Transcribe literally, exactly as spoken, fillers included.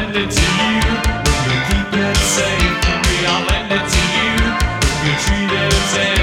lend it to you. Will you keep it safe for me? I'll lend it to you. Will you treat it safe?